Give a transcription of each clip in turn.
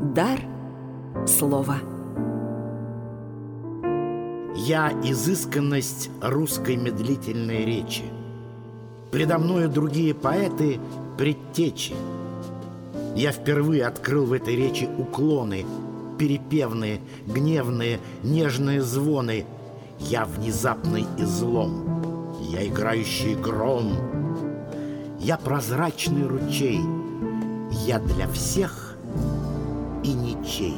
Дар слова. Я изысканность русской медлительной речи. Предо мною другие поэты предтечи. Я впервые открыл в этой речи уклоны, перепевные, гневные, нежные звоны. Я внезапный излом, я играющий гром, я прозрачный ручей, я для всех и ничей.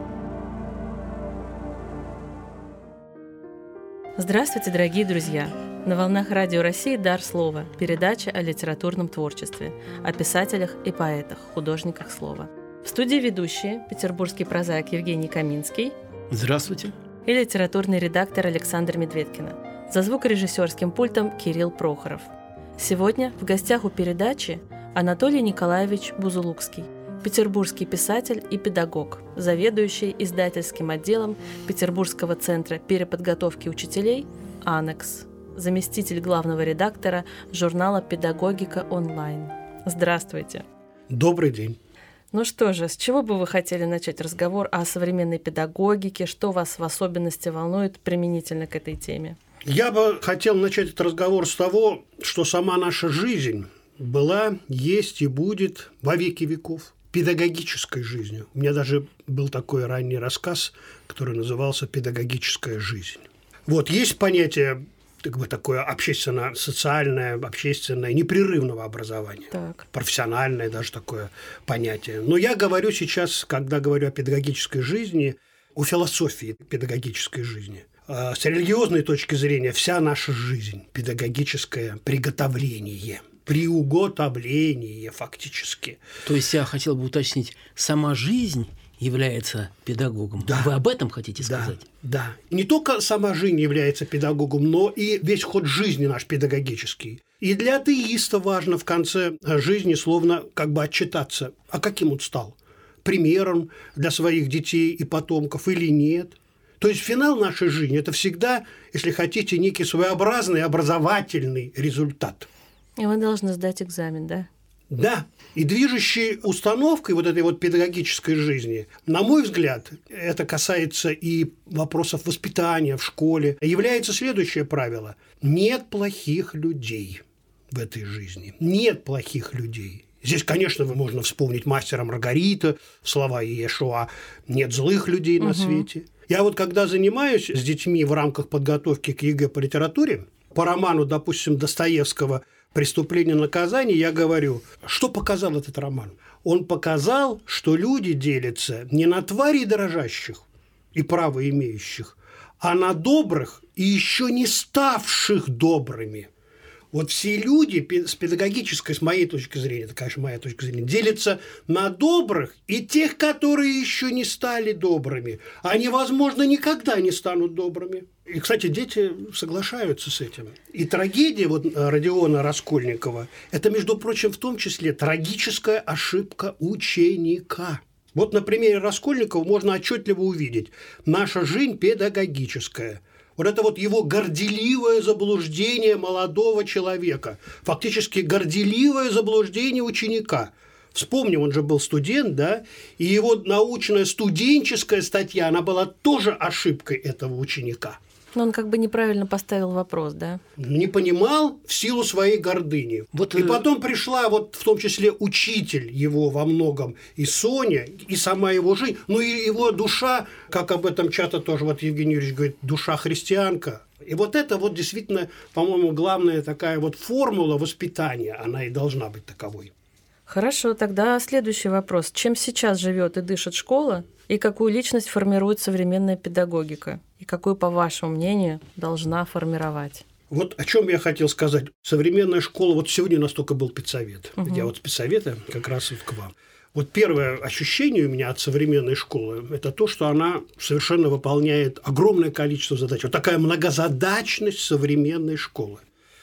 Здравствуйте, дорогие друзья! На волнах Радио России «Дар слова» – передача о литературном творчестве, о писателях и поэтах, художниках слова. В студии ведущие петербургский прозаик Евгений Каминский. Здравствуйте. И литературный редактор Александр Медведкина. За звукорежиссерским пультом Кирилл Прохоров. Сегодня в гостях у передачи Анатолий Николаевич Бузулукский, петербургский писатель и педагог, заведующий издательским отделом Петербургского центра переподготовки учителей «Анекс», заместитель главного редактора журнала «Педагогика онлайн». Здравствуйте. Добрый день. Ну что же, с чего бы вы хотели начать разговор о современной педагогике? Что вас в особенности волнует применительно к этой теме? Я бы хотел начать этот разговор с того, что сама наша жизнь была, есть и будет во веки веков педагогической жизнью. У меня даже был такой ранний рассказ, который назывался «Педагогическая жизнь». Вот есть понятие такое общественно-социальное, общественное, непрерывного образования. Так. Профессиональное даже такое понятие. Но я говорю сейчас, когда говорю о педагогической жизни, о философии педагогической жизни. С религиозной точки зрения вся наша жизнь – педагогическое приготовление, приуготовление фактически. То есть я хотел бы уточнить, сама жизнь является педагогом. Да. Вы об этом хотите сказать? Да. Не только сама жизнь является педагогом, но и весь ход жизни наш педагогический. И для атеиста важно в конце жизни словно как бы отчитаться, а каким он стал? Примером для своих детей и потомков или нет? То есть финал нашей жизни – это всегда, если хотите, некий своеобразный образовательный результат. И вы должны сдать экзамен, да? Да. И движущей установкой вот этой вот педагогической жизни, на мой взгляд, это касается и вопросов воспитания в школе, является следующее правило. Нет плохих людей в этой жизни. Нет плохих людей. Здесь, конечно, можно вспомнить «Мастера Маргарита», слова Иешуа «нет злых людей на свете». Я вот когда занимаюсь с детьми в рамках подготовки к ЕГЭ по литературе, по роману, допустим, Достоевского «Преступление и наказание», я говорю, что показал этот роман? Он показал, что люди делятся не на тварей дрожащих и право имеющих, а на добрых и еще не ставших добрыми. Вот все люди с педагогической, с моей точки зрения, это, конечно, моя точка зрения, делятся на добрых и тех, которые еще не стали добрыми. Они, возможно, никогда не станут добрыми. И, кстати, дети соглашаются с этим. И трагедия вот Родиона Раскольникова – это, между прочим, в том числе трагическая ошибка ученика. Вот на примере Раскольникова можно отчетливо увидеть – наша жизнь педагогическая. Вот это вот его горделивое заблуждение молодого человека, фактически горделивое заблуждение ученика. Вспомним, он же был студент, да, и его научная студенческая статья, она была тоже ошибкой этого ученика. Но он как бы неправильно поставил вопрос, да? Не понимал в силу своей гордыни. И потом пришла вот в том числе учитель его во многом, и Соня, и сама его жизнь, ну и его душа, как об этом часто тоже вот Евгений Юрьевич говорит, душа христианка. И вот это вот действительно, по-моему, главная такая вот формула воспитания, она и должна быть таковой. Хорошо, тогда следующий вопрос. Чем сейчас живет и дышит школа, и какую личность формирует современная педагогика? И какую, по вашему мнению, должна формировать? Вот о чем я хотел сказать. Современная школа, вот сегодня у нас только был педсовет. Я вот с педсовета как раз вот к вам. Вот первое ощущение у меня от современной школы – это то, что она совершенно выполняет огромное количество задач. Вот такая многозадачность современной школы.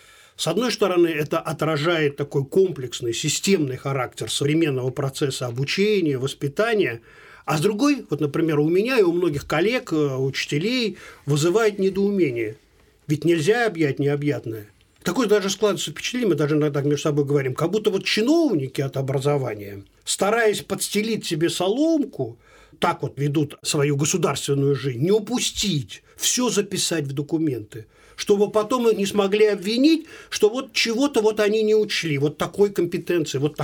С одной стороны, это отражает такой комплексный, системный характер современного процесса обучения, воспитания, а с другой, вот, например, у меня и у многих коллег, учителей, вызывает недоумение. Ведь нельзя объять необъятное. Такое даже складывается впечатление, мы даже иногда между собой говорим, как будто вот чиновники от образования, стараясь подстелить себе соломку, так вот ведут свою государственную жизнь, не упустить, все записать в документы, чтобы потом их не смогли обвинить, что вот чего-то вот они не учли, вот такой компетенции, вот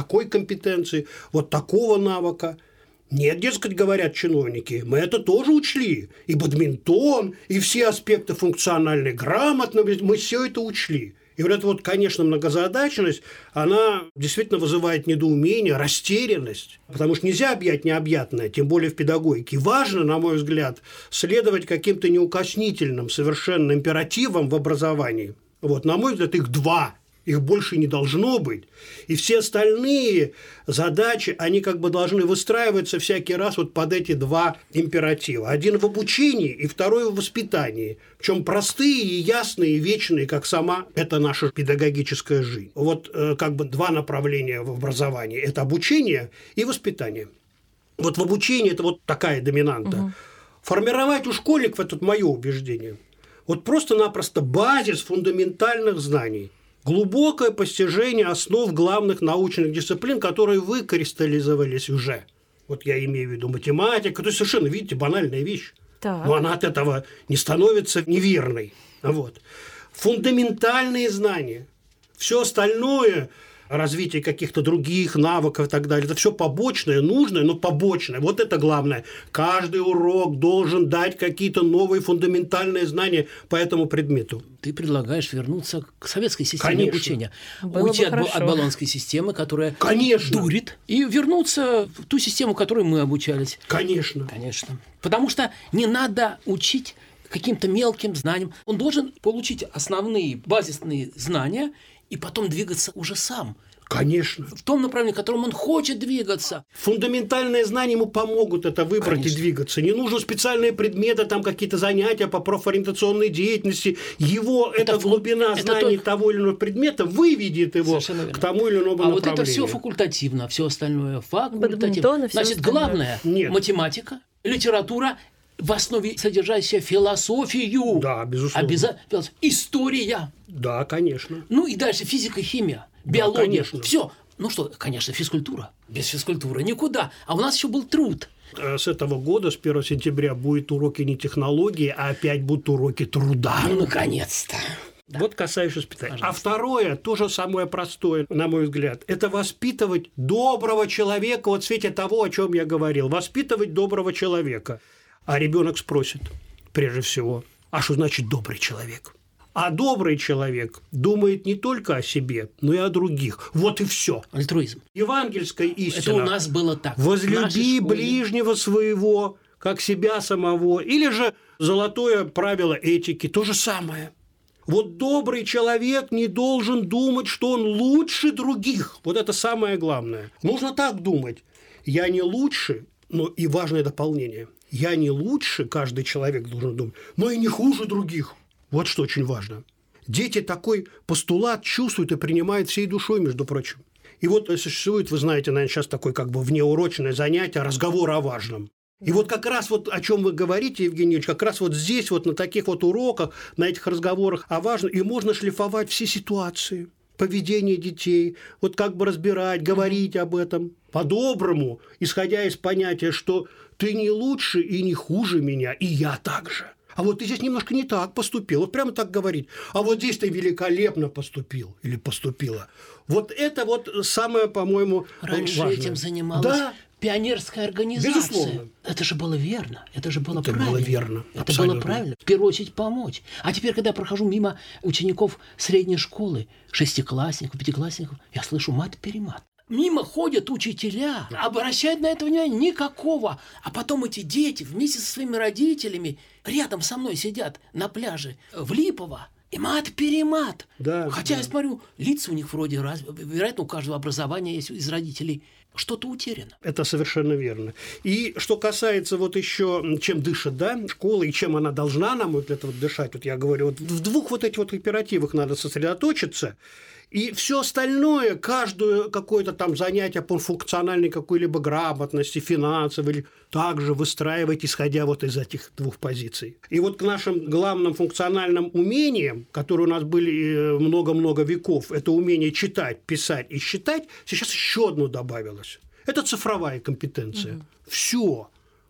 такого навыка. Нет, дескать, говорят чиновники, мы это тоже учли. И бадминтон, и все аспекты функциональной грамотности, мы все это учли. И вот эта вот, конечно, многозадачность, она действительно вызывает недоумение, растерянность, потому что нельзя объять необъятное, тем более в педагогике. Важно, на мой взгляд, следовать каким-то неукоснительным совершенно императивам в образовании. Вот, на мой взгляд, их два. Их больше не должно быть. И все остальные задачи, они как бы должны выстраиваться всякий раз вот под эти два императива. Один в обучении и второй в воспитании. Причем простые и ясные, и вечные, как сама эта наша педагогическая жизнь. Вот как бы два направления в образовании. Это обучение и воспитание. Вот в обучении это вот такая доминанта. Угу. Формировать у школьников, это мое убеждение, вот просто-напросто базис фундаментальных знаний. Глубокое постижение основ главных научных дисциплин, которые выкристаллизовались уже. Вот я имею в виду математика. То есть совершенно, видите, банальная вещь. Так. Но она от этого не становится неверной. Вот. Фундаментальные знания. Все остальное, развитие каких-то других навыков и так далее, это все побочное, нужное, но побочное. Вот это главное. Каждый урок должен дать какие-то новые фундаментальные знания по этому предмету. Ты предлагаешь вернуться к советской системе Конечно. обучения. Было Уйти бы от болонской системы, которая Конечно. дурит, и вернуться в ту систему, в которой мы обучались. Конечно. Конечно. Потому что не надо учить каким-то мелким знаниям. Он должен получить основные базисные знания и потом двигаться уже сам. Конечно. В том направлении, в котором он хочет двигаться. Фундаментальные знания ему помогут это выбрать. Конечно. И двигаться. Не нужны специальные предметы, там какие-то занятия по профориентационной деятельности. Его эта глубина знаний того или иного предмета выведет его к тому или иному направлению. А вот это все факультативно, все остальное факультативно. Значит, главное – математика, литература, в основе содержащая философию. Да, безусловно. История. Да, конечно. Ну и дальше физика, химия, биология. Да, все. Ну что, конечно, физкультура. Без физкультуры никуда. А у нас еще был труд. С этого года, с 1 сентября, будут уроки не технологии, а опять будут уроки труда. Ну, наконец-то. Да. Вот касаешься воспитания. Пожалуйста. А второе, тоже самое простое, на мой взгляд, это воспитывать доброго человека, вот в свете того, о чем я говорил. Воспитывать доброго человека. А ребенок спросит, прежде всего, а что значит добрый человек? А добрый человек думает не только о себе, но и о других. Вот и все. Альтруизм. Евангельская истина. Это у нас было так. Возлюби ближнего своего, как себя самого. Или же золотое правило этики. То же самое. Вот добрый человек не должен думать, что он лучше других. Вот это самое главное. Нужно так думать. Я не лучше, но и важное дополнение. Я не лучше, каждый человек должен думать, но и не хуже других. Вот что очень важно. Дети такой постулат чувствуют и принимают всей душой, между прочим. И вот существует, вы знаете, наверное, сейчас такое как бы внеурочное занятие, разговор о важном. И вот как раз вот о чем вы говорите, Евгений Ильич, как раз вот здесь вот на таких вот уроках, на этих разговорах о важном, и можно шлифовать все ситуации. Поведение детей, вот как бы разбирать, говорить об этом по-доброму, исходя из понятия, что ты не лучше и не хуже меня, и я так же. А вот ты здесь немножко не так поступил, вот прямо так говорить. А вот здесь ты великолепно поступил или поступила. Вот это вот самое, по-моему, раньше важное. Этим занималась пионерская организация. Безусловно. Это же было верно, это же было правильно. Это было верно. Это абсолютно. было правильно. В первую очередь помочь. А теперь, когда я прохожу мимо учеников средней школы, шестиклассников, пятиклассников, я слышу мат-перемат. Мимо ходят учителя, обращают на это внимание никакого. А потом эти дети вместе со своими родителями рядом со мной сидят на пляже в Липово. И мат-перемат. Да, хотя да. я смотрю, лица у них вроде вероятно, у каждого образования есть из родителей. Что-то утеряно. Это совершенно верно. И что касается вот еще, чем дышит, школа и чем она должна нам вот это вот дышать, вот я говорю, вот в двух вот этих вот императивах надо сосредоточиться. И все остальное, каждое какое-то там занятие по функциональной какой-либо грамотности, финансовой, или также выстраивать, исходя вот из этих двух позиций. И вот к нашим главным функциональным умениям, которые у нас были много-много веков, это умение читать, писать и считать, сейчас еще одно добавилось. Это цифровая компетенция. Все.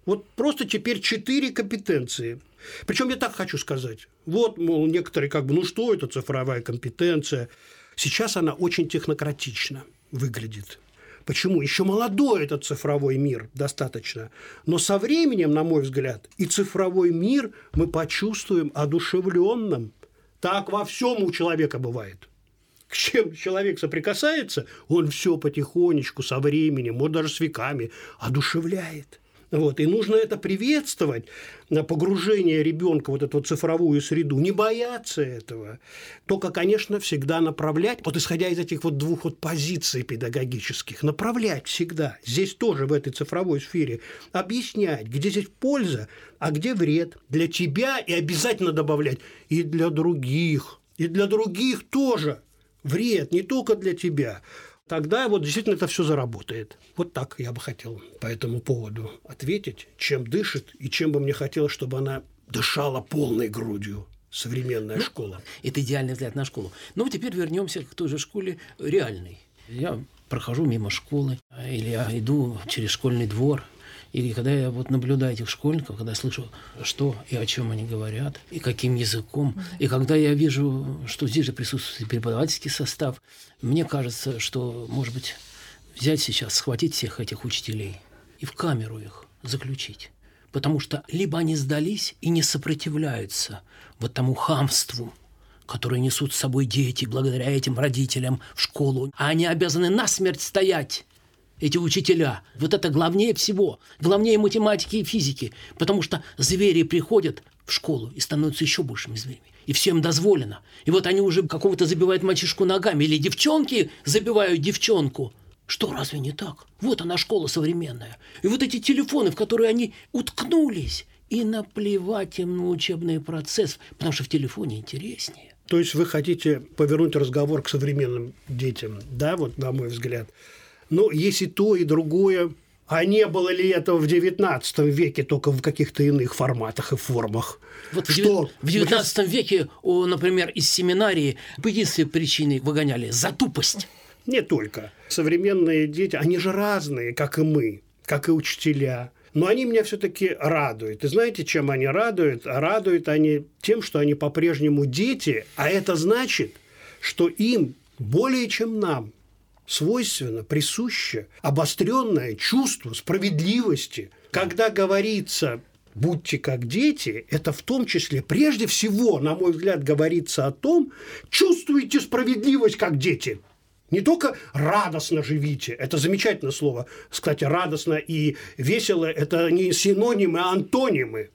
Вот просто теперь 4 компетенции. Причем я так хочу сказать. Вот, мол, некоторые что это цифровая компетенция? Сейчас она очень технократично выглядит. Почему? Еще молодой этот цифровой мир достаточно. Но со временем, на мой взгляд, и цифровой мир мы почувствуем одушевленным. Так во всем у человека бывает. С чем человек соприкасается, он все потихонечку, со временем, может, даже с веками одушевляет. Вот. И нужно это приветствовать, на погружение ребенка в эту цифровую среду, не бояться этого. Только, конечно, всегда направлять, исходя из этих 2 позиций педагогических, направлять всегда, здесь тоже в этой цифровой сфере, объяснять, где здесь польза, а где вред для тебя, и обязательно добавлять и для других тоже вред, не только для тебя. Тогда действительно это все заработает. Вот так я бы хотел по этому поводу ответить, чем дышит и чем бы мне хотелось, чтобы она дышала полной грудью. Современная школа. Это идеальный взгляд на школу. Но теперь вернемся к той же школе реальной. Я прохожу мимо школы, или я иду через школьный двор, и когда я наблюдаю этих школьников, когда я слышу, что и о чем они говорят, и каким языком, и когда я вижу, что здесь же присутствует преподавательский состав, мне кажется, что, может быть, взять сейчас, схватить всех этих учителей и в камеру их заключить. Потому что либо они сдались и не сопротивляются тому хамству, которое несут с собой дети благодаря этим родителям в школу, а они обязаны насмерть стоять, эти учителя. Это главнее всего, главнее математики и физики, потому что звери приходят в школу и становятся еще большими зверями. И все им дозволено. И они уже какого-то забивают мальчишку ногами, или девчонки забивают девчонку. Что, разве не так? Вот она, школа современная. И эти телефоны, в которые они уткнулись, и наплевать им на учебный процесс, потому что в телефоне интереснее. То есть вы хотите повернуть разговор к современным детям, да, на мой взгляд. Но есть и то, и другое. А не было ли этого в XIX веке, только в каких-то иных форматах и формах? В XIX веке, например, из семинарии по единственной причине выгоняли – за тупость. Не только. Современные дети, они же разные, как и мы, как и учителя. Но они меня все-таки радуют. И знаете, чем они радуют? Радуют они тем, что они по-прежнему дети, а это значит, что им более чем нам свойственно, присуще обостренное чувство справедливости. Когда говорится «будьте как дети», это в том числе, прежде всего, на мой взгляд, говорится о том, чувствуйте справедливость как дети. Не только радостно живите, это замечательное слово. Кстати, радостно и весело – это не синонимы, а антонимы.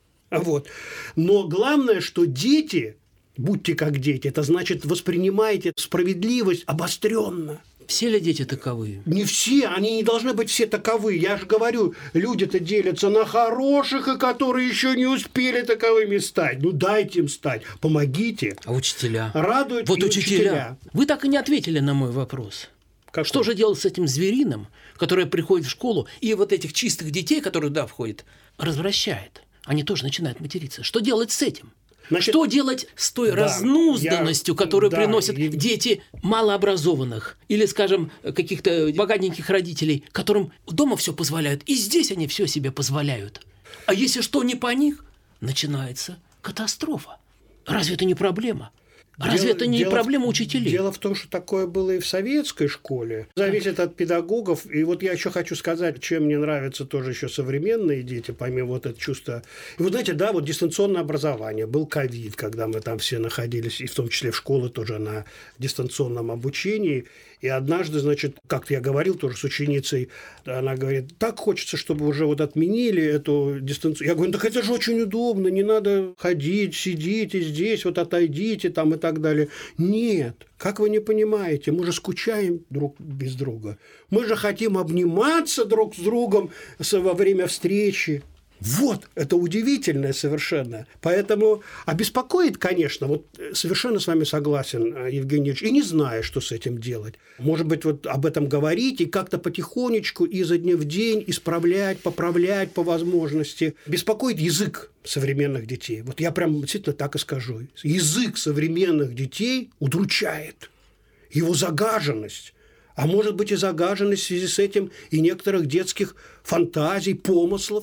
Но главное, что дети, будьте как дети, это значит, воспринимайте справедливость обостренно. Все ли дети таковы? Не все, они не должны быть все таковы. Я же говорю, люди-то делятся на хороших, и которые еще не успели таковыми стать. Дайте им стать, помогите. А учителя? Радуют и учителя. Вы так и не ответили на мой вопрос. Какой? Что же делать с этим зверином, который приходит в школу, и этих чистых детей, которые туда входят, развращает? Они тоже начинают материться. Что делать с этим? Что делать с той разнузданностью, которую приносят дети малообразованных или, скажем, каких-то богатеньких родителей, которым дома все позволяют, и здесь они все себе позволяют. А если что не по них, начинается катастрофа. Разве это не проблема? Разве это не проблема учителей? Дело в том, что такое было и в советской школе. Зависит от педагогов. И я еще хочу сказать, чем мне нравятся тоже еще современные дети, помимо это чувства. И знаете, дистанционное образование. Был ковид, когда мы там все находились, и в том числе в школе тоже на дистанционном обучении. И однажды, как-то я говорил тоже с ученицей, она говорит, так хочется, чтобы уже отменили эту дистанцию. Я говорю, так это же очень удобно, не надо ходить, сидите здесь, отойдите там и так далее. Нет, как вы не понимаете, мы же скучаем друг без друга. Мы же хотим обниматься друг с другом во время встречи. Это удивительное совершенно. Поэтому обеспокоит, конечно, совершенно с вами согласен, Евгений Ильич, и не знаю, что с этим делать. Может быть, об этом говорить и как-то потихонечку изо дня в день исправлять, поправлять по возможности. Беспокоит язык современных детей. Я прям действительно так и скажу. Язык современных детей удручает. Его загаженность. А может быть и загаженность в связи с этим и некоторых детских фантазий, помыслов.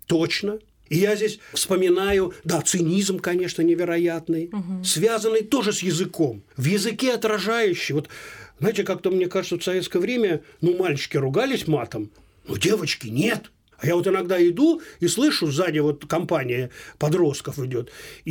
Точно. И я здесь вспоминаю, да, цинизм, конечно, невероятный, связанный тоже с языком. В языке отражающий. Вот, знаете, как-то, мне кажется, в советское время, мальчики ругались матом, но девочки нет. А я вот иногда иду и слышу, сзади вот компания подростков идет,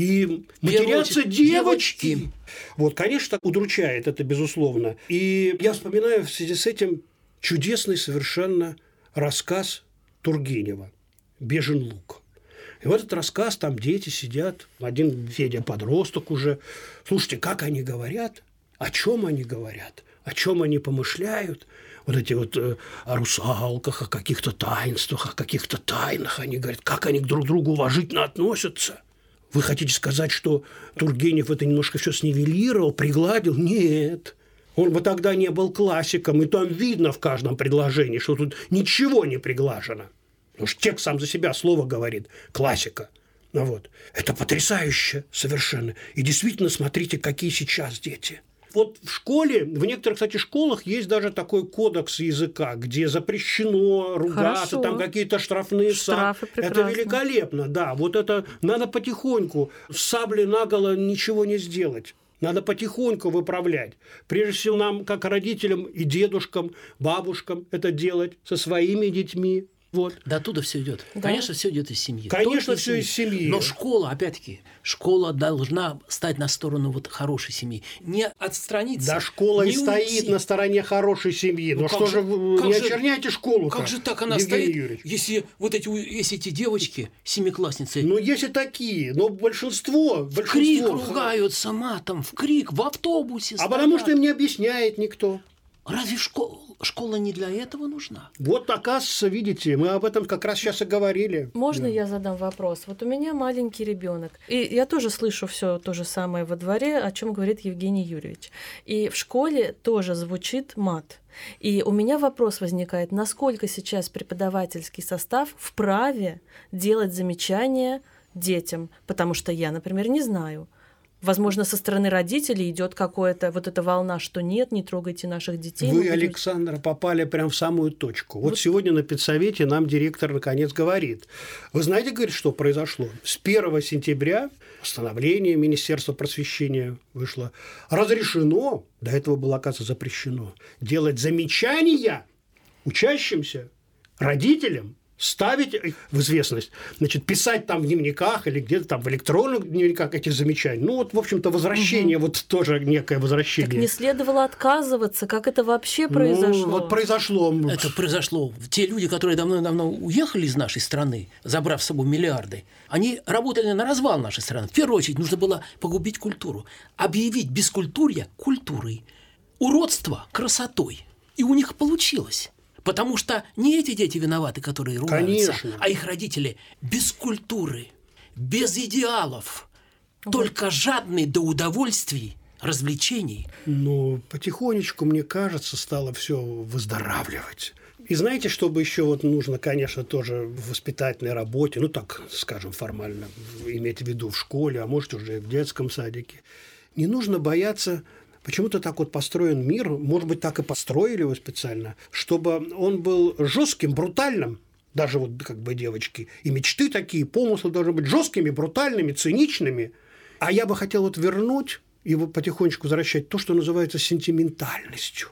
и матерятся девочки. Вот, конечно, удручает это, безусловно. И я вспоминаю в связи с этим чудесный совершенно рассказ Тургенева «Бежин луг». И в этот рассказ там дети сидят, один Федя подросток уже. Слушайте, как они говорят, о чем они говорят, о чем они помышляют. Вот эти вот о русалках, о каких-то таинствах, о каких-то тайнах. Они говорят, как они друг к другу уважительно относятся. Вы хотите сказать, что Тургенев это немножко все снивелировал, пригладил? Нет. Он бы тогда не был классиком, и там видно в каждом предложении, что тут ничего не приглажено. Потому что текст сам за себя слово говорит. Классика. Вот. Это потрясающе совершенно. И действительно, смотрите, какие сейчас дети. Вот в школе, в некоторых, кстати, школах есть даже такой кодекс языка, где запрещено ругаться, Хорошо. там какие-то штрафные Штрафы. Это великолепно, да. Вот это надо потихоньку. С саблей наголо ничего не сделать. Надо потихоньку выправлять. Прежде всего, нам, как родителям и дедушкам, бабушкам, это делать со своими детьми. Вот. До оттуда все идет. Да. Конечно, все идет из семьи. Конечно, Только все из семьи. Но школа, опять-таки, школа должна стать на сторону вот хорошей семьи. Не отстраниться. Да, школа не и стоит уйти. на стороне хорошей семьи. Ну, Но как что же- же вы как не же- очерняйте школу? Как же так она Евгений стоит, Юрьевич? если эти девочки, семиклассницы, Ну, есть и такие, но большинство... в крик ругаются матом, в крик, в автобусе А стоят. потому что им не объясняет никто. Разве школа не для этого нужна? Вот, оказывается, видите, мы об этом как раз сейчас и говорили. Можно я задам вопрос? Вот у меня маленький ребенок, и я тоже слышу все то же самое во дворе, о чем говорит Евгений Юрьевич. И в школе тоже звучит мат. И у меня вопрос возникает, насколько сейчас преподавательский состав вправе делать замечания детям, потому что я, например, не знаю. Возможно, со стороны родителей идет какая-то вот эта волна, что нет, не трогайте наших детей. Вы, Александр, попали прямо в самую точку. Вот сегодня на педсовете нам директор наконец говорит. Вы знаете, говорит, что произошло? С 1 сентября постановление Министерства просвещения вышло. Разрешено, до этого было, оказывается, запрещено, делать замечания учащимся, родителям, ставить их в известность, значит, писать там в дневниках или где-то там в электронных дневниках этих замечаний. Ну, вот, в общем-то, возвращение, вот тоже некое возвращение. Так не следовало отказываться, как это вообще произошло? Ну, вот произошло. Это произошло. Те люди, которые давно уехали из нашей страны, забрав с собой миллиарды, они работали на развал нашей страны. В первую очередь нужно было погубить культуру, объявить бескультурье культурой, уродство красотой. И у них получилось. Потому что не эти дети виноваты, которые ругаются, Конечно. а их родители без культуры, без идеалов, только жадные до удовольствий, развлечений. Но потихонечку, мне кажется, стало все выздоравливать. И знаете, что бы еще вот нужно, конечно, тоже в воспитательной работе, ну так, скажем, формально иметь в виду в школе, а может уже и в детском садике. Не нужно бояться. Почему-то так вот построен мир, может быть, так и построили его специально, чтобы он был жестким, брутальным, даже вот как бы девочки, и мечты такие, помыслы должны быть жесткими, брутальными, циничными. А я бы хотел вот вернуть и вот потихонечку возвращать то, что называется сентиментальностью.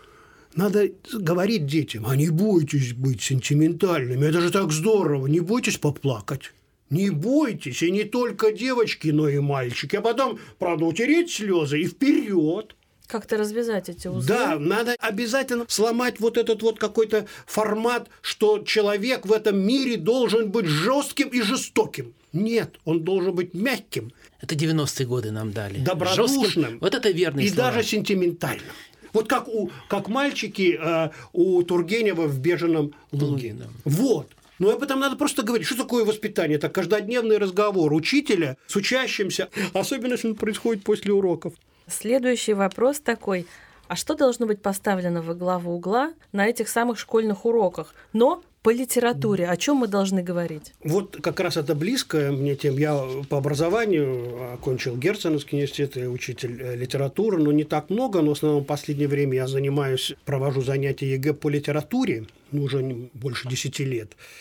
Надо говорить детям, а не бойтесь быть сентиментальными, это же так здорово, не бойтесь поплакать. Не бойтесь, и не только девочки, но и мальчики. А потом, правда, утереть слезы и вперед. Как-то развязать эти узлы. Да, надо обязательно сломать вот этот вот какой-то формат, что человек в этом мире должен быть жестким и жестоким. Нет, он должен быть мягким. Это 90-е годы нам дали. Добродушным. Жестким. Вот это верные и слова. даже сентиментальным. Вот как мальчики у Тургенева в «Беженом луге». Вот. Ну, об этом надо просто говорить. Что такое воспитание? Это каждодневный разговор учителя с учащимся, особенно если он происходит после уроков. Следующий вопрос такой. А что должно быть поставлено во главу угла на этих самых школьных уроках? Но по литературе. О чем мы должны говорить? Вот как раз это близко мне тем. Я по образованию окончил Герценовский университет, и учитель литературы, но не так много, но в основном в последнее время я провожу занятия ЕГЭ по литературе, уже больше 10 лет.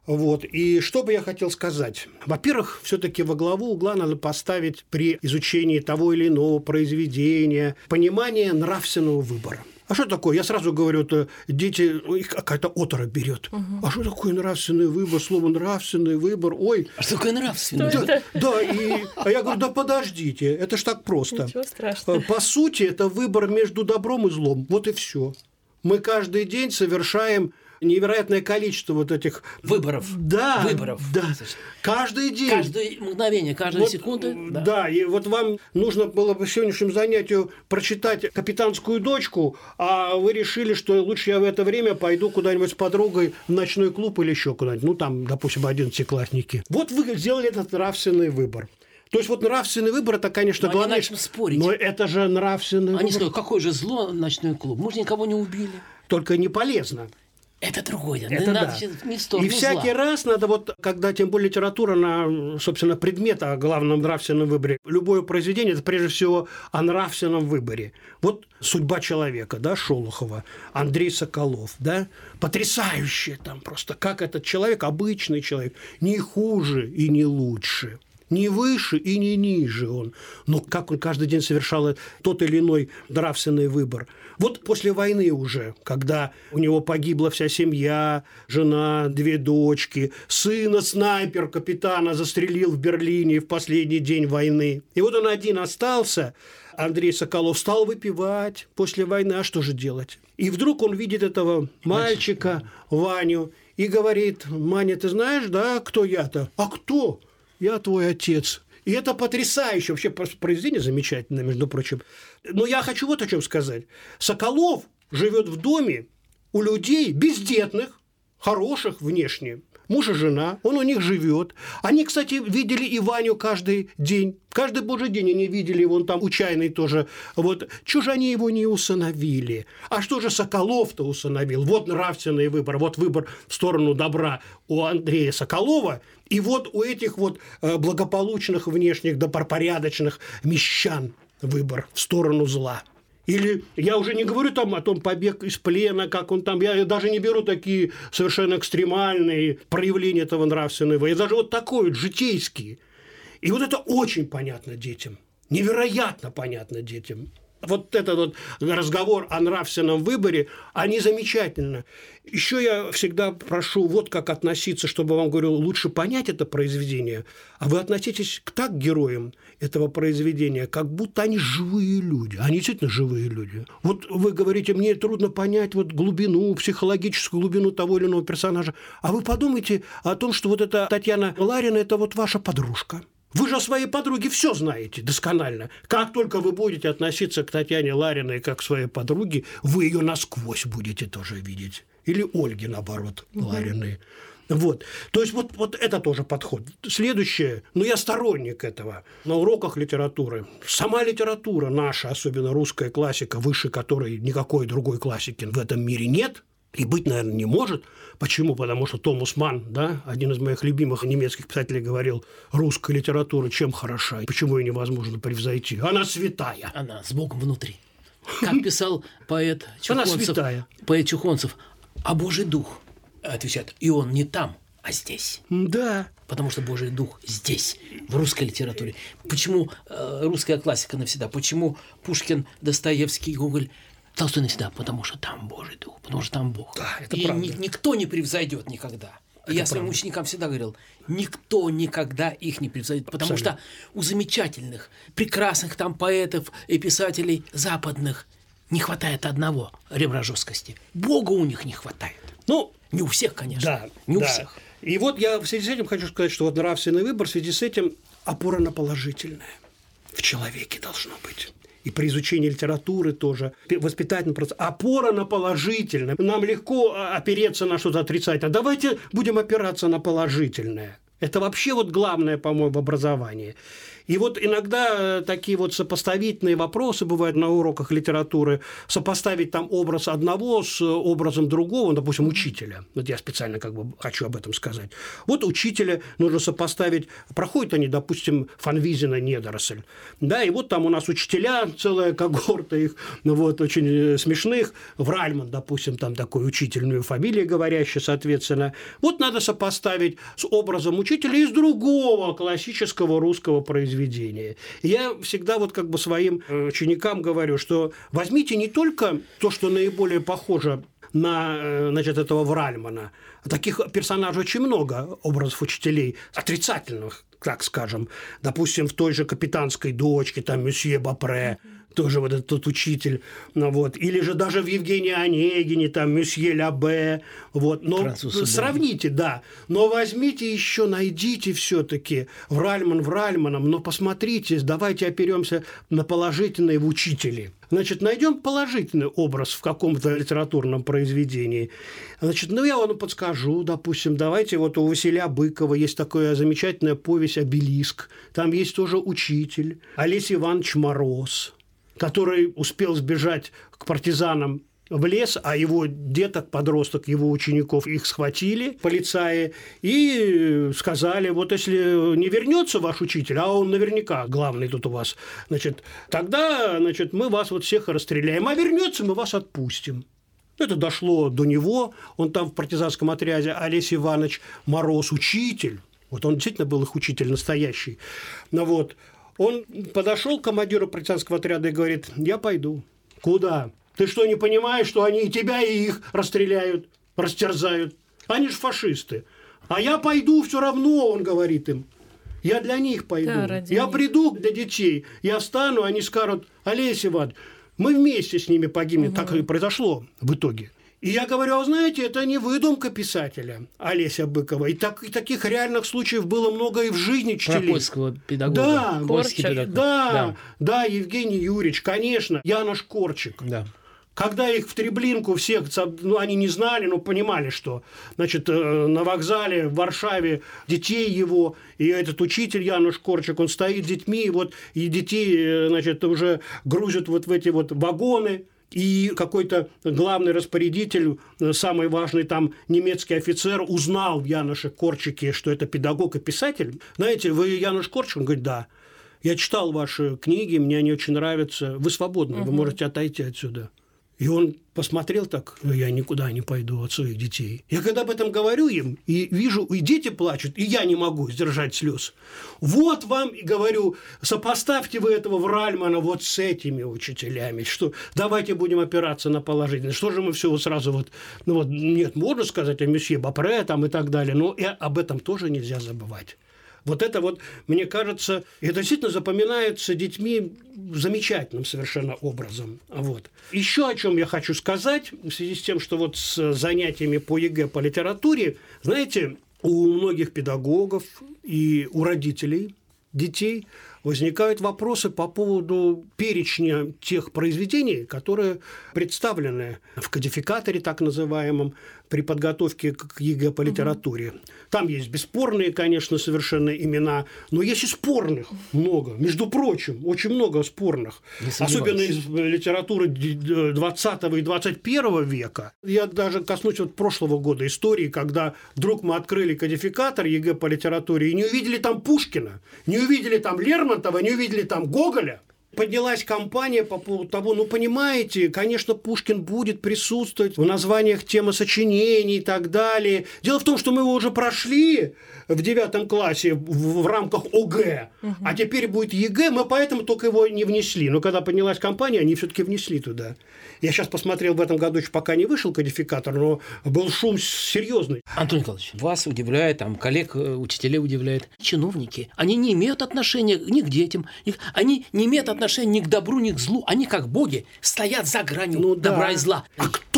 Вот. И что бы я хотел сказать? Во-первых, все-таки во главу угла надо поставить при изучении того или иного произведения понимание нравственного выбора. А что такое? Я сразу говорю, дети, их какая-то оторопь берет. А что такое нравственный выбор? Слово нравственный выбор. Ой. А что такое нравственный? Да, а я говорю, да подождите, это ж так просто. Ничего страшного. По сути, это выбор между добром и злом. Вот и все. Мы каждый день совершаем невероятное количество вот этих выборов. Да, выборов. Да. Каждый день. Каждое мгновение, каждая секунда. Да, и вот вам нужно было по сегодняшнему занятию прочитать «Капитанскую дочку», а вы решили, что лучше я в это время пойду куда-нибудь с подругой в ночной клуб или еще куда-нибудь. Ну, там, допустим, 11-классники. Вот вы сделали этот нравственный выбор. То есть вот нравственный выбор – это, конечно, главное. Они начнут спорить. Но это же нравственный выбор. Они скажут, какое же зло ночной клуб? Мы же никого не убили. Только не полезно. Это другое. Это надо не в сторону И всякий зла. раз надо, вот, когда тем более литература на, собственно, предмет о главном нравственном выборе, любое произведение – это прежде всего о нравственном выборе. Вот «Судьба человека», да, Шолохова, Андрей Соколов, да, потрясающе там просто, как этот человек, обычный человек, не хуже и не лучше. Не выше и не ниже он. Но как он каждый день совершал тот или иной нравственный выбор. Вот после войны уже, когда у него погибла вся семья, жена, 2 дочки, сына снайпер капитана застрелил в Берлине в последний день войны. И вот он один остался, Андрей Соколов, стал выпивать после войны. А что же делать? И вдруг он видит этого мальчика, Ваню, и говорит: «Маня, ты знаешь, да, кто я-то?» «А кто?» «Я твой отец». И это потрясающе. Вообще произведение замечательное, между прочим. Но я хочу вот о чем сказать. Соколов живет в доме у людей бездетных, хороших внешне. Муж и жена, он у них живет. Они, кстати, видели и Ваню каждый день. Каждый божий день они видели его, он там учайный тоже. Вот. Чего же они его не усыновили? А что же Соколов-то усыновил? Вот нравственный выбор, вот выбор в сторону добра у Андрея Соколова, и вот у этих вот благополучных внешних, добропорядочных мещан выбор в сторону зла. Или я уже не говорю там о том побег из плена, как он там, я даже не беру такие совершенно экстремальные проявления этого нравственного, я даже вот такой вот житейский. И вот это очень понятно детям, невероятно понятно детям. Вот этот вот разговор о нравственном выборе, они замечательно. Еще я всегда прошу вот как относиться, чтобы вам говорю, лучше понять это произведение, а вы относитесь так к героям этого произведения, как будто они живые люди. Они действительно живые люди. Вот вы говорите, мне трудно понять вот глубину, психологическую глубину того или иного персонажа. А вы подумайте о том, что вот эта Татьяна Ларина – это вот ваша подружка. Вы же о своей подруге все знаете досконально. Как только вы будете относиться к Татьяне Лариной как к своей подруге, вы ее насквозь будете тоже видеть. Или Ольге, наоборот, Лариной. Вот. То есть вот это тоже подход. Следующее, я сторонник этого. На уроках литературы. Сама литература наша, особенно русская классика, выше которой никакой другой классики в этом мире нет, и быть, наверное, не может. Почему? Потому что Томас Манн, да, один из моих любимых немецких писателей, говорил, русская литература чем хороша, и почему ее невозможно превзойти? Она святая. Она с Богом внутри. Как писал поэт Чухонцев, а Божий Дух, отвечает, и он не там, а здесь. Да. Потому что Божий Дух здесь, в русской литературе. Почему русская классика навсегда? Почему Пушкин, Достоевский, Гоголь? Толстой навсегда, потому что там Божий Дух, потому что там Бог. Да, это и правда. Никто не превзойдет никогда. И я своим ученикам всегда говорил, никто никогда их не превзойдет, потому что у замечательных, прекрасных там поэтов и писателей западных не хватает одного – ребра жесткости. Бога у них не хватает. Не у всех, конечно. Да, не у всех. И вот я в связи с этим хочу сказать, что вот нравственный выбор, в связи с этим опора на положительное в человеке должно быть. И при изучении литературы тоже, воспитательный процесс, опора на положительное. Нам легко опереться на что-то отрицательное. Давайте будем опираться на положительное. Это вообще вот главное, по-моему, в образовании. И вот иногда такие вот сопоставительные вопросы бывают на уроках литературы. Сопоставить там образ одного с образом другого, допустим, учителя. Вот я специально как бы хочу об этом сказать. Вот учителя нужно сопоставить. Проходят они, допустим, Фанвизина «Недоросль». Да, и вот там у нас учителя, целая когорта их, вот, очень смешных. Вральман, допустим, там такой учитель, ну и фамилия говорящая, соответственно. Вот надо сопоставить с образом учителя из другого классического русского произведения. Я всегда вот как бы своим ученикам говорю, что возьмите не только то, что наиболее похоже на, значит, этого Вральмана. Таких персонажей очень много, образов учителей, отрицательных, так скажем. Допустим, в той же «Капитанской дочке», там месье Бопре, тоже вот этот учитель, вот. Или же даже в Евгении Онегине, там месье Лябе, вот. Но сравните, да. Но возьмите еще, найдите все-таки Вральман Вральманом, но посмотрите, давайте оперемся на положительные в учителе. Значит, найдем положительный образ в каком-то литературном произведении. Значит, ну, я вам подскажу, допустим, давайте вот у Василия Быкова есть такая замечательная повесть «Обелиск». Там есть тоже учитель Олесь Иванович Мороз, который успел сбежать к партизанам в лес, а его деток, подросток, его учеников, их схватили полицаи и сказали, вот если не вернется ваш учитель, а он наверняка главный тут у вас, значит, тогда, значит, мы вас вот всех расстреляем, а вернется, мы вас отпустим. Это дошло до него, он там в партизанском отряде, Олесь Иванович Мороз, учитель, вот он действительно был их учитель настоящий, ну вот, он подошел к командиру партизанского отряда и говорит, я пойду. Куда? Ты что, не понимаешь, что они и тебя, и их расстреляют, растерзают? Они же фашисты. А я пойду все равно, он говорит им. Я для них пойду. Да, я приду для детей, я встану, они скажут, Олесь Иванович, мы вместе с ними погибнем. Так и произошло в итоге. И я говорю, а знаете, это не выдумка писателя Олеся Быкова. И таких реальных случаев было много и в жизни учителей. Про польского педагога. Да, Евгений Юрьевич, конечно, Янош Корчик. Да. Когда их в Треблинку всех, ну, они не знали, но понимали, что, значит, на вокзале в Варшаве детей его, и этот учитель Янош Корчик, он стоит с детьми, вот, и детей, значит, уже грузят вот в эти вот вагоны, и какой-то главный распорядитель, самый важный там немецкий офицер, узнал в Яноше Корчике, что это педагог и писатель. Знаете, вы Янош Корчик? Он говорит, да. Я читал ваши книги, мне они очень нравятся. Вы свободны, вы можете отойти отсюда. И он посмотрел так, я никуда не пойду от своих детей. Я когда об этом говорю им, и вижу, и дети плачут, и я не могу сдержать слез. Вот вам, и говорю, сопоставьте вы этого Вральмана вот с этими учителями, что давайте будем опираться на положительное. Что же мы все вот сразу вот, ну вот, нет, можно сказать о месье Бопре там и так далее, но и об этом тоже нельзя забывать. Вот это вот, мне кажется, это действительно запоминается детьми замечательным совершенно образом. Вот. Еще о чем я хочу сказать, в связи с тем, что вот с занятиями по ЕГЭ по литературе, знаете, у многих педагогов и у родителей детей возникают вопросы по поводу перечня тех произведений, которые представлены в кодификаторе, так называемом, при подготовке к ЕГЭ по литературе. Там есть бесспорные, конечно, совершенно имена, но есть и спорных много. Между прочим, очень много спорных. Особенно из литературы 20 и 21 века. Я даже коснусь вот прошлого года истории, когда вдруг мы открыли кодификатор ЕГЭ по литературе и не увидели там Пушкина, не увидели там Лермонтова, не увидели там Гоголя. Поднялась кампания по поводу того, ну, понимаете, конечно, Пушкин будет присутствовать в названиях темы сочинений и так далее. Дело в том, что мы его уже прошли в 9 классе в рамках ОГЭ, а теперь будет ЕГЭ, мы поэтому только его не внесли. Но когда поднялась кампания, они все-таки внесли туда. Я сейчас посмотрел, в этом году еще пока не вышел кодификатор, но был шум серьезный. Антон Николаевич, вас удивляет, там, коллег, учителей удивляет. Чиновники, они не имеют отношения ни к детям, они не имеют отношения ни к добру, ни к злу. Они, как боги, стоят за гранью добра и зла. А кто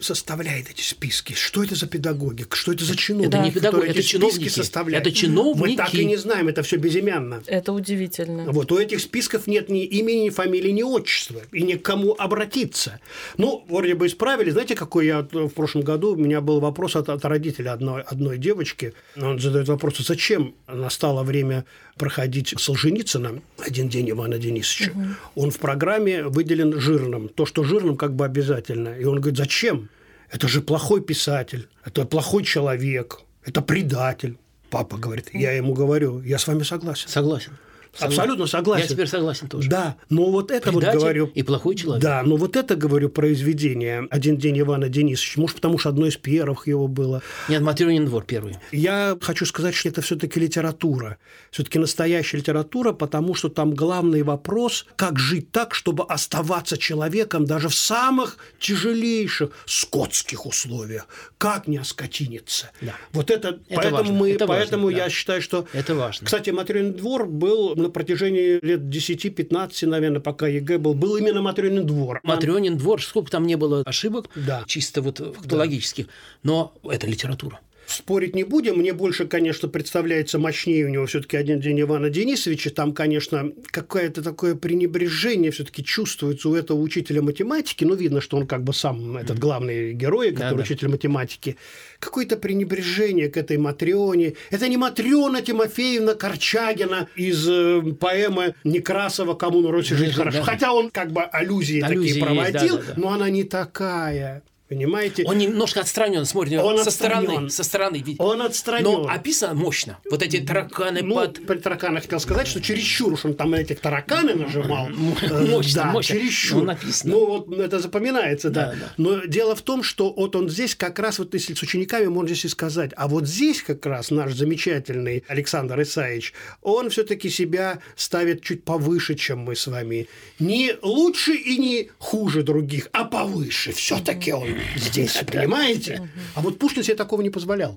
составляет эти списки? Что это за педагоги? Что это за чиновники? Это не педагоги, это чиновники. Составляют? Это чиновники. Мы так и не знаем, это все безымянно. Это удивительно. Вот у этих списков нет ни имени, ни фамилии, ни отчества, и ни к кому обратиться. Ну, вроде бы исправили. Знаете, какой я в прошлом году, у меня был вопрос от родителя одной девочки. Он задает вопрос, зачем настало время проходить Солженицына «Один день» Ивана Денисовича. Он в программе выделен жирным. То, что жирным, как бы обязательно. И он говорит, зачем? Это же плохой писатель, это плохой человек, это предатель. Папа говорит, я ему говорю, я с вами согласен. Согласен. Абсолютно согласен. Я теперь согласен тоже. Да, но вот это предатель вот говорю... и плохой человек. Да, но вот это, говорю, произведение «Один день» Ивана Денисовича, может, потому что одно из первых его было. Нет, «Матрёнин двор» первый. Я хочу сказать, что это все-таки литература. Все-таки настоящая литература, потому что там главный вопрос, как жить так, чтобы оставаться человеком даже в самых тяжелейших скотских условиях. Как не оскотиниться. Да. Вот это поэтому важно. Поэтому важно, я да. считаю, что... Это важно. Кстати, «Матрёнин двор» был на протяжении лет 10-15, наверное, пока ЕГЭ был именно «Матрёнин двор». «Матрёнин двор», сколько там не было ошибок, да. чисто вот фактологических, но это литература. Спорить не будем. Мне больше, конечно, представляется мощнее у него все-таки «Один день» Ивана Денисовича. Там, конечно, какое-то такое пренебрежение все-таки чувствуется у этого учителя математики. Ну, видно, что он как бы сам этот главный герой, который учитель математики. Какое-то пренебрежение к этой Матрёне. Это не Матрёна Тимофеевна Корчагина из поэмы Некрасова «Кому на Руси жить хорошо». Да. Хотя он как бы аллюзии такие проводил, есть, но она не такая. Понимаете? Он немножко отстранен, смотрит со стороны. Он отстранен. Но описано мощно. Вот эти тараканы При тараканах хотел сказать, что чересчур уж он там этих тараканы нажимал. Мощно. Чересчур. Ну, вот это запоминается, да. Но дело в том, что вот он здесь как раз, вот если с учениками, можно здесь и сказать, а вот здесь как раз наш замечательный Александр Исаевич, он все-таки себя ставит чуть повыше, чем мы с вами. Не лучше и не хуже других, а повыше. Все-таки он здесь, понимаете? А вот Пушкин себе такого не позволял.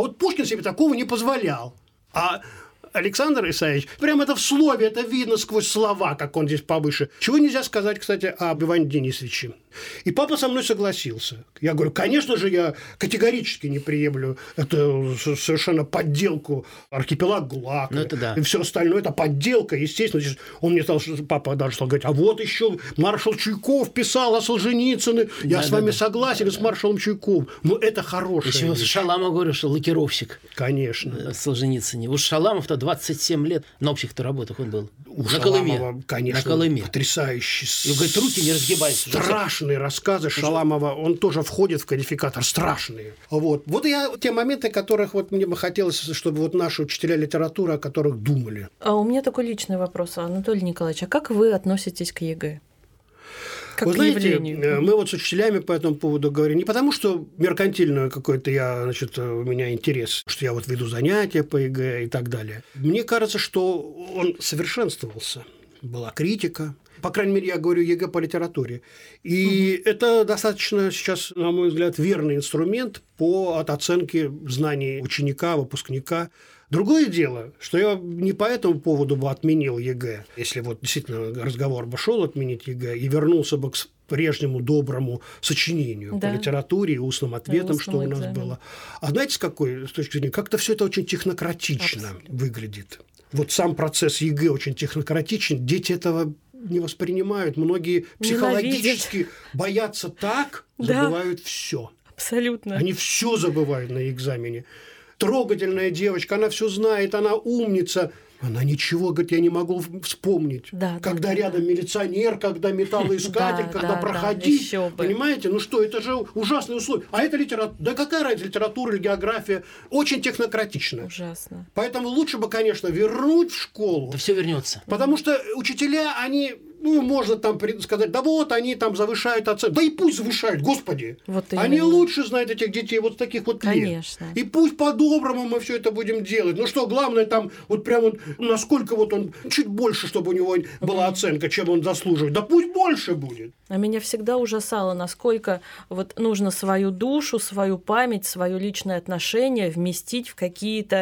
А Александр Исаевич, прямо это в слове, это видно сквозь слова, как он здесь повыше. Чего нельзя сказать, кстати, об Иване Денисовиче. И папа со мной согласился. Я говорю, конечно же, я категорически не приемлю это совершенно подделку «Архипелаг ГУЛАГ». И все остальное – это подделка, естественно. Он мне стал, папа даже стал говорить, а вот еще маршал Чуйков писал о Солженицыне. Я с вами согласен с маршалом Чуйковым. Но это хорошее. Еще Шаламов говорил, что лакировщик. Конечно. Солженицыне. Уж Шаламов-то 27 лет на общих-то работах он был. У на Шаламова, Колыме. конечно, на Колыме. Потрясающий. И говорит, руки не разгибаются. Страшные рассказы Шаламова, он тоже входит в кодификатор, страшные. Вот я те моменты, которых вот мне бы хотелось, чтобы вот наши учителя литературы, о которых думали. А у меня такой личный вопрос, Анатолий Николаевич, а как вы относитесь к ЕГЭ? Как вы знаете, явлению? Мы вот с учителями по этому поводу говорим не потому, что меркантильный какой-то у меня интерес, что я вот веду занятия по ЕГЭ и так далее. Мне кажется, что он совершенствовался. Была критика. По крайней мере, я говорю ЕГЭ по литературе. И это достаточно сейчас, на мой взгляд, верный инструмент от оценки знаний ученика, выпускника. Другое дело, что я не по этому поводу бы отменил ЕГЭ, если вот действительно разговор бы шел отменить ЕГЭ и вернулся бы к прежнему доброму сочинению по литературе и устным ответам, что у нас было. А знаете, с какой точки зрения? Как-то все это очень технократично выглядит. Вот сам процесс ЕГЭ очень технократичен, дети этого не воспринимают. Многие психологически боятся так, забывают все. Абсолютно. Они все забывают на экзамене. Трогательная девочка, она все знает, она умница. Она ничего, говорит, я не могу вспомнить. Когда рядом милиционер, когда металлоискатель, когда проходить. Понимаете? Ну что, это же ужасные условия. А это литература. Да какая разница, литература или география? Очень технократично. Ужасно. Поэтому лучше бы, конечно, вернуть в школу. Да все вернется. Потому что учителя, они... можно там сказать, да вот, они там завышают оценку. Да и пусть завышают, господи. Вот они лучше знают этих детей вот с таких вот лет. Конечно. И пусть по-доброму мы все это будем делать. Ну что, главное там вот прям вот, насколько вот он, чуть больше, чтобы у него была оценка, чем он заслуживает. Да пусть больше будет. А меня всегда ужасало, насколько вот нужно свою душу, свою память, свое личное отношение вместить в какие-то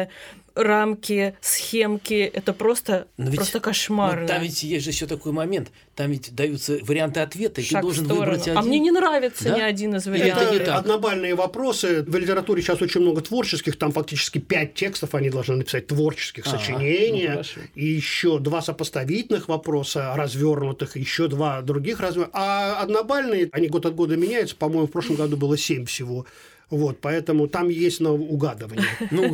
рамки, схемки, это просто кошмарно. Там ведь есть же еще такой момент, там ведь даются варианты ответа, и ты должен сторону. выбрать один. А мне не нравится ни один из вариантов. Это однобальные вопросы. В литературе сейчас очень много творческих, там фактически 5 текстов они должны написать творческих сочинения, и еще 2 сопоставительных вопроса развернутых, еще 2 других развернутых. А однобальные, они год от года меняются, по-моему, в прошлом году было 7 всего. Вот, поэтому там есть на угадывание.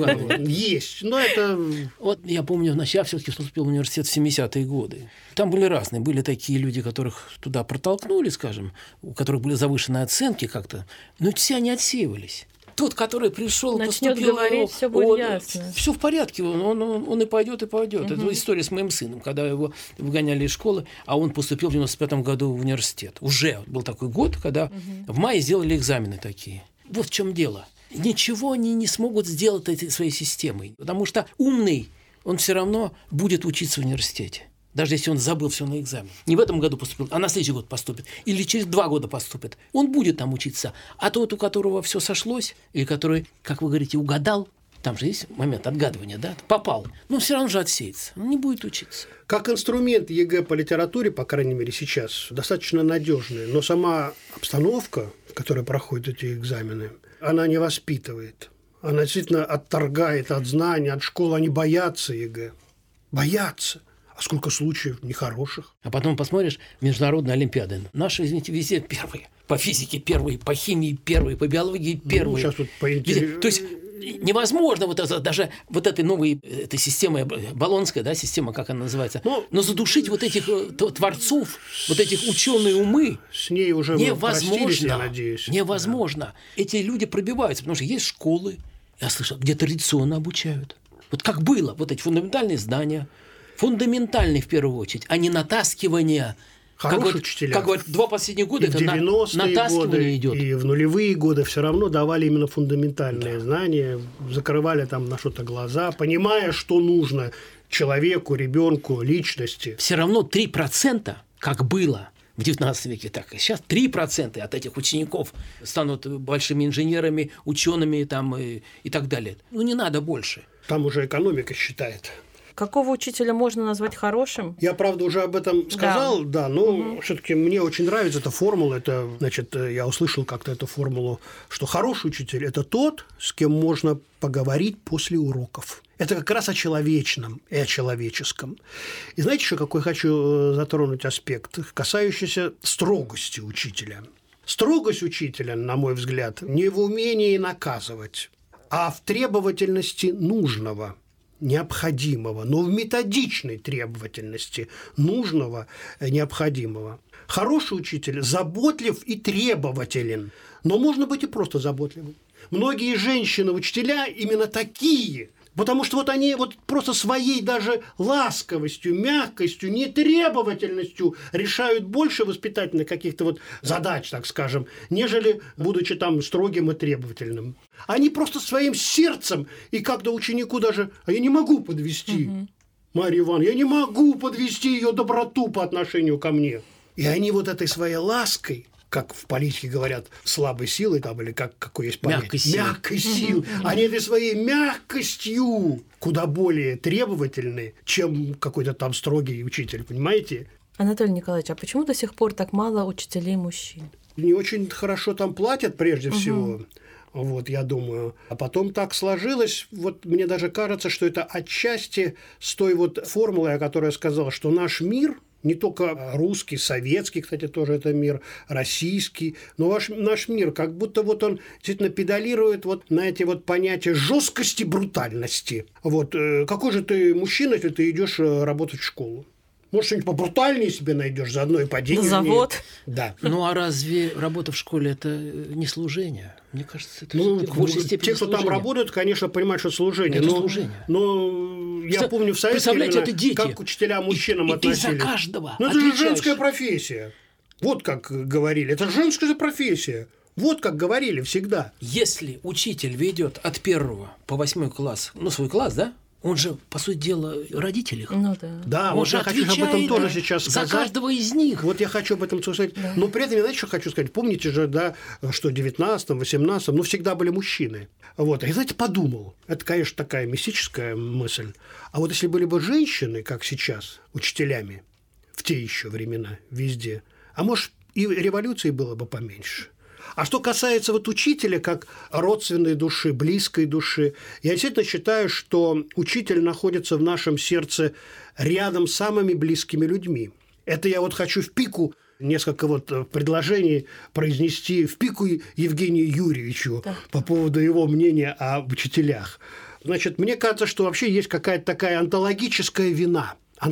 Есть, но это... Вот я помню, я все-таки поступил в университет в 70-е годы. Там были разные. Были такие люди, которых туда протолкнули, скажем, у которых были завышенные оценки как-то, но все они отсеивались. Тот, который пришел, поступил, говорить, все будет ясно. Все в порядке, он и пойдет, и пойдет. Это история с моим сыном, когда его выгоняли из школы, а он поступил в 95-м году в университет. Уже был такой год, когда в мае сделали экзамены такие. Вот в чем дело. Ничего они не смогут сделать этой своей системой, потому что умный, он все равно будет учиться в университете. Даже если он забыл все на экзамене. Не в этом году поступил, а на следующий год поступит. Или через 2 года поступит. Он будет там учиться. А тот, у которого все сошлось, или который, как вы говорите, угадал, там же есть момент отгадывания, да? Попал. Но все равно же отсеется. Он не будет учиться. Как инструмент ЕГЭ по литературе, по крайней мере сейчас, достаточно надежный. Но сама обстановка, в которой проходят эти экзамены, она не воспитывает. Она действительно отторгает от знаний, от школы. Они боятся ЕГЭ. Боятся. А сколько случаев нехороших. А потом посмотришь международные олимпиады. Наши, извините, везде первые. По физике первые, по химии первые, по биологии первые. Сейчас вот То есть невозможно вот это, даже вот этой новой этой системой, болонская, да, система, как она называется, но задушить вот этих творцов, вот этих ученые умы с ней уже невозможно. Я надеюсь. Невозможно. Да. Эти люди пробиваются, потому что есть школы, я слышал, где традиционно обучают. Вот как было, вот эти фундаментальные знания, фундаментальные в первую очередь, а не натаскивание. Хорошие учителя. Как говорят, 2 последних года и это в 90-е годы, идет. И в нулевые годы все равно давали именно фундаментальные знания, закрывали там на что-то глаза, понимая, что нужно человеку, ребенку, личности. Все равно 3%, как было в XIX веке, так и сейчас, 3% от этих учеников станут большими инженерами, учеными там, и так далее. Не надо больше. Там уже экономика считает. Какого учителя можно назвать хорошим? Я, правда, уже об этом сказал, да, но все-таки мне очень нравится эта формула. Это, значит, я услышал как-то эту формулу, что хороший учитель – это тот, с кем можно поговорить после уроков. Это как раз о человечном и о человеческом. И знаете, еще какой хочу затронуть аспект, касающийся строгости учителя. Строгость учителя, на мой взгляд, не в умении наказывать, а в требовательности нужного, необходимого, но в методичной требовательности нужного, необходимого. Хороший учитель заботлив и требователен, но можно быть и просто заботливым. Многие женщины-учителя именно такие, потому что вот они вот просто своей даже ласковостью, мягкостью, нетребовательностью решают больше воспитательных каких-то вот задач, так скажем, нежели будучи там строгим и требовательным. Они просто своим сердцем, и когда ученику даже, а я не могу подвести Марию Ивановну, я не могу подвести ее доброту по отношению ко мне. И они вот этой своей лаской, как в политике говорят, слабой силой, там, или какой есть понятие? Мягкой силой. Они этой своей мягкостью куда более требовательны, чем какой-то там строгий учитель, понимаете? Анатолий Николаевич, а почему до сих пор так мало учителей мужчин? Не очень хорошо там платят, прежде всего. Вот, я думаю. А потом так сложилось, вот мне даже кажется, что это отчасти с той вот формулой, о которой я сказал, что наш мир, не только русский, советский, кстати, тоже это мир, российский, но наш мир, как будто вот он действительно педалирует вот на эти вот понятия жесткости, брутальности. Вот, какой же ты мужчина, если ты идешь работать в школу? Может, что-нибудь побрутальнее себе найдешь, заодно и поденежнее. На завод. Да. Ну, а разве работа в школе – это не служение? Мне кажется, это в большей степени те, кто служение. Там работают, конечно, понимают, что служение. Это служение. Но я помню в советские времена, как учителя мужчинам относились. И ты за каждого это же женская профессия. Вот как говорили. Это женская профессия. Вот как говорили всегда. Если учитель ведет от 1 по 8 класс, ну, свой класс, да? Он же, по сути дела, родитель их. Ну да. Да, Он вот же я хочу об этом отвечает, тоже да, сейчас за сказать. каждого из них. Вот я хочу об этом сказать. Но при этом, знаете, что хочу сказать? Помните же, да, что в 19-м, 18-м, ну, всегда были мужчины. Вот. И, знаете, подумал. Это, конечно, такая мистическая мысль. А вот если были бы женщины, как сейчас, учителями, в те еще времена, везде, а может, и революции было бы поменьше. А что касается вот учителя как родственной души, близкой души, я действительно считаю, что учитель находится в нашем сердце рядом с самыми близкими людьми. Это я вот хочу в пику несколько вот предложений произнести, в пику Евгению Юрьевичу по поводу его мнения об учителях. Значит, мне кажется, что вообще есть какая-то такая онтологическая вина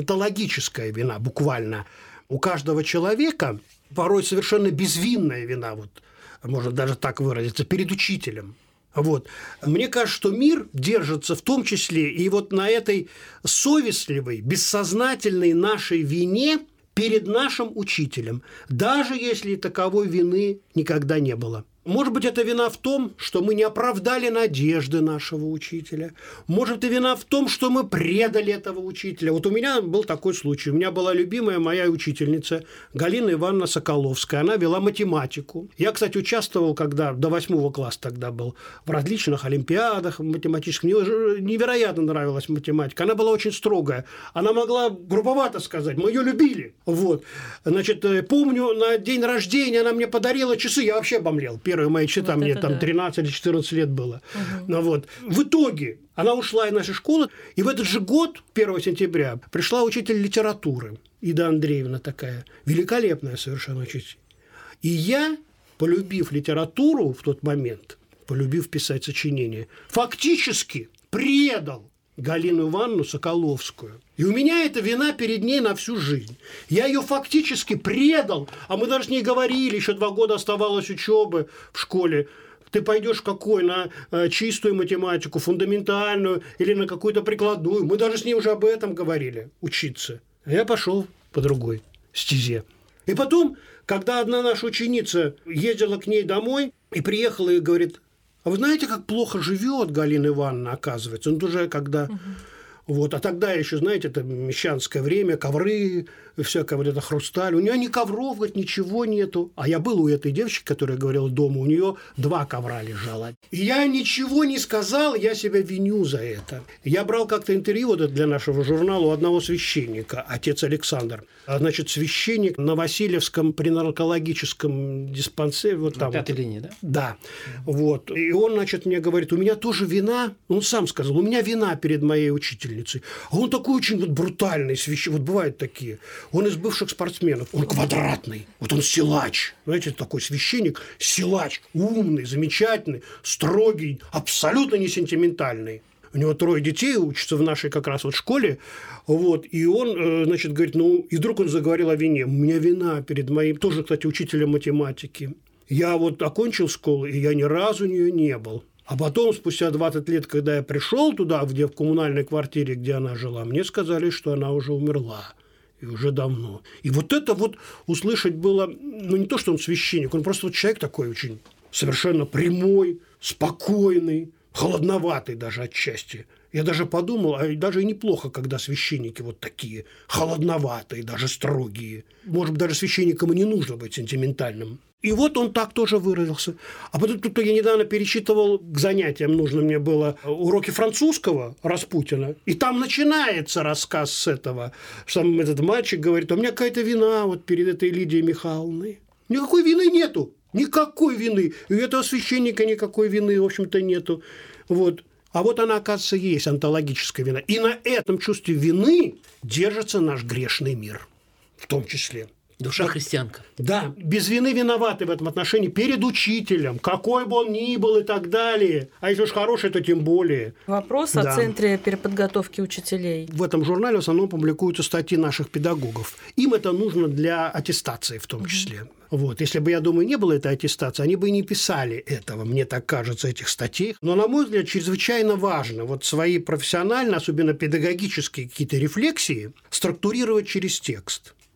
буквально у каждого человека, порой совершенно безвинная вина, вот, можно даже так выразиться, перед учителем. Вот. Мне кажется, что мир держится в том числе и вот на этой совестливой, бессознательной нашей вине перед нашим учителем, даже если таковой вины никогда не было. Может быть, это вина в том, что мы не оправдали надежды нашего учителя. Может, это вина в том, что мы предали этого учителя. Вот у меня был такой случай. У меня была любимая моя учительница Галина Ивановна Соколовская. Она вела математику. Я, кстати, участвовал, когда до 8 класса тогда был, в различных олимпиадах математических. Мне невероятно нравилась математика. Она была очень строгая. Она могла грубовато сказать. Мы ее любили. Вот. Значит, помню, на день рождения она мне подарила часы. Я вообще обомлел. Первые мои часы, вот мне там 13 или 14 лет было. Ну, вот. В итоге она ушла из нашей школы, и в этот же год, 1 сентября, пришла учитель литературы, Ида Андреевна такая, великолепная совершенно учитель. И я, полюбив литературу в тот момент, полюбив писать сочинения, фактически предал Галину Ивановну Соколовскую. И у меня эта вина перед ней на всю жизнь. Я ее фактически предал, а мы даже с ней говорили, еще 2 года оставалось учебы в школе. Ты пойдешь какой? На чистую математику, фундаментальную или на какую-то прикладную. Мы даже с ней уже об этом говорили, учиться. А я пошел по другой стезе. И потом, когда одна наша ученица ездила к ней домой и приехала и говорит: а вы знаете, как плохо живет Галина Ивановна, оказывается? Ну, уже когда... Вот. А тогда еще, знаете, это мещанское время, ковры, всякое вот это хрусталь. У нее ни ковров, говорит, ничего нету. А я был у этой девочки, которая говорила дома, у нее 2 ковра лежало. И я ничего не сказал, я себя виню за это. Я брал как-то интервью вот для нашего журнала у одного священника, отец Александр. Значит, священник на Васильевском принаркологическом диспансере. Вот там. 5-й линии, да? Да. Вот. И он, значит, мне говорит, у меня тоже вина. Он сам сказал, у меня вина перед моей учительницей. А он такой очень вот брутальный священник. Вот бывают такие. Он из бывших спортсменов. Он квадратный. Вот он силач. Знаете, такой священник, силач. Умный, замечательный, строгий, абсолютно не сентиментальный. У него 3 детей учатся в нашей как раз вот школе. Вот. И он, значит, говорит, ну, и вдруг он заговорил о вине. У меня вина перед моим, тоже, кстати, учителем математики. Я вот окончил школу, и я ни разу у нее не был. А потом, спустя 20 лет, когда я пришел туда, где в коммунальной квартире, где она жила, мне сказали, что она уже умерла. И уже давно. И вот это вот услышать было, ну, не то, что он священник, он просто вот человек такой очень совершенно прямой, спокойный, холодноватый даже отчасти. Я даже подумал, а даже и неплохо, когда священники вот такие холодноватые, даже строгие. Может быть, даже священникам и не нужно быть сентиментальным. И вот он так тоже выразился. А потом тут я недавно перечитывал, к занятиям нужно мне было уроки французского Распутина. И там начинается рассказ с этого, что этот мальчик говорит, у меня какая-то вина вот перед этой Лидией Михайловной. Никакой вины нету. Никакой вины. И у этого священника никакой вины, в общем-то, нету. Вот. А вот она, оказывается, есть онтологическая вина. И на этом чувстве вины держится наш грешный мир. В том числе. Душа христианка. Да, без вины виноваты в этом отношении перед учителем, какой бы он ни был и так далее. А если уж хороший, то тем более. Вопрос Да. о Центре переподготовки учителей. В этом журнале в основном публикуются статьи наших педагогов. Им это нужно для аттестации в том числе. Вот. Если бы, я думаю, не было этой аттестации, они бы и не писали этого, мне так кажется, этих статей. Но, на мой взгляд, чрезвычайно важно вот свои профессиональные, особенно педагогические какие-то рефлексии структурировать через текст.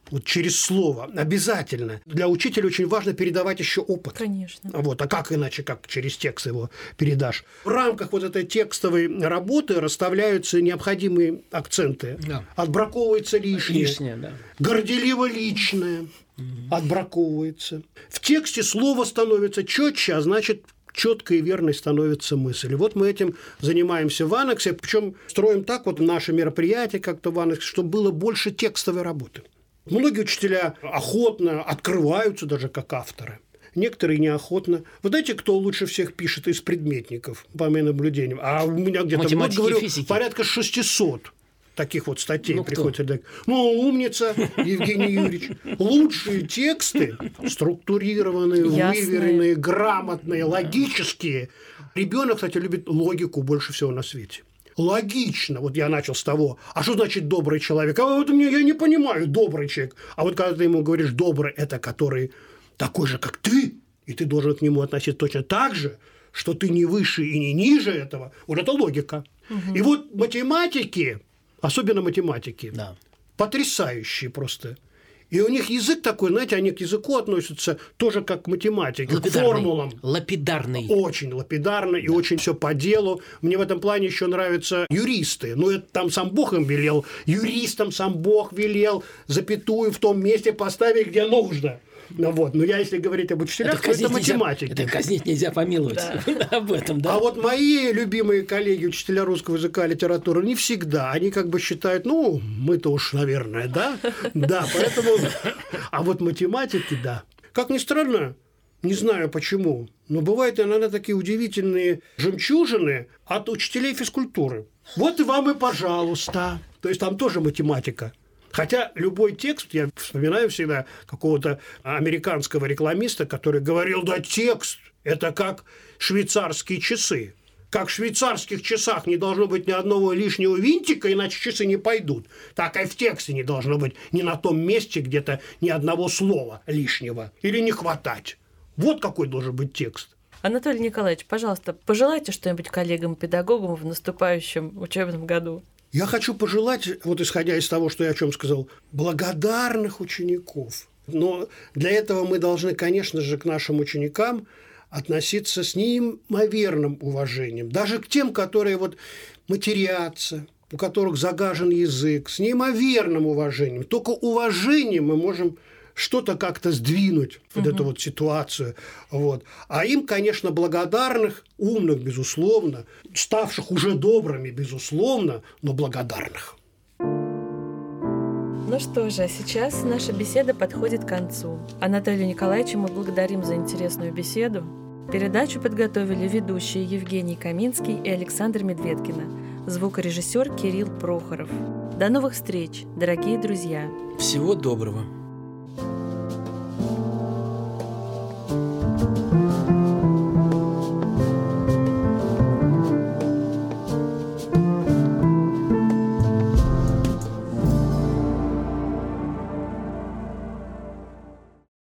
Вот через слово. Обязательно. Для учителя очень важно передавать еще опыт. Конечно. Вот. А как иначе, как через текст его передашь? В рамках вот этой текстовой работы расставляются необходимые акценты. Да. Отбраковывается лишнее. Лишнее, да. Горделиво личное отбраковывается. В тексте слово становится четче, а значит, четко и верной становится мысль. И вот мы этим занимаемся в Анексе, причем строим так вот наши мероприятия как-то в Анексе, чтобы было больше текстовой работы. Многие учителя охотно открываются даже как авторы. Некоторые неохотно. Вы знаете, кто лучше всех пишет из предметников, по моим наблюдениям? А у меня где-то, вот, говорю, порядка 600 таких вот статей приходится. Умница, Евгений Юрьевич. Лучшие тексты, структурированные, выверенные, грамотные, логические. Ребенок, кстати, любит логику больше всего на свете. Логично. Вот я начал с того, а что значит добрый человек? А вот я не понимаю, добрый человек. А вот когда ты ему говоришь добрый, это который такой же, как ты, и ты должен к нему относиться точно так же, что ты не выше и не ниже этого, вот это логика. Угу. И вот математики, особенно математики, да, потрясающие просто. И у них язык такой, знаете, они к языку относятся тоже как к математике, к формулам. Лапидарный. Очень лапидарный, да, и очень все по делу. Мне в этом плане еще нравятся юристы. Ну, это там сам Бог им велел. Юристам сам Бог велел запятую в том месте поставить, где нужно. Вот. Но я, если говорить об учителях, то это математики. Это казнить нельзя помиловать. Да. Об этом, да. А вот мои любимые коллеги, учителя русского языка и литературы, не всегда. Они как бы считают, мы-то уж, наверное, да? Да, поэтому... А вот математики, да. Как ни странно, не знаю почему, но бывают иногда такие удивительные жемчужины от учителей физкультуры. Вот и вам и пожалуйста. То есть там тоже математика. Хотя любой текст, я вспоминаю всегда какого-то американского рекламиста, который говорил, да, текст – это как швейцарские часы. Как в швейцарских часах не должно быть ни одного лишнего винтика, иначе часы не пойдут. Так и в тексте не должно быть ни на том месте где-то ни одного слова лишнего. Или не хватать. Вот какой должен быть текст. Анатолий Николаевич, пожалуйста, пожелайте что-нибудь коллегам-педагогам в наступающем учебном году. Я хочу пожелать, вот исходя из того, что я о чем сказал, благодарных учеников. Но для этого мы должны, конечно же, к нашим ученикам относиться с неимоверным уважением. Даже к тем, которые вот матерятся, у которых загажен язык, с неимоверным уважением. Только уважением мы можем что-то как-то сдвинуть, вот эту вот ситуацию. Вот. А им, конечно, благодарных, умных, безусловно, ставших уже добрыми, безусловно, но благодарных. Ну что же, сейчас наша беседа подходит к концу. Анатолию Николаевичу мы благодарим за интересную беседу. Передачу подготовили ведущие Евгений Каминский и Александр Медведкина, звукорежиссер Кирилл Прохоров. До новых встреч, дорогие друзья! Всего доброго!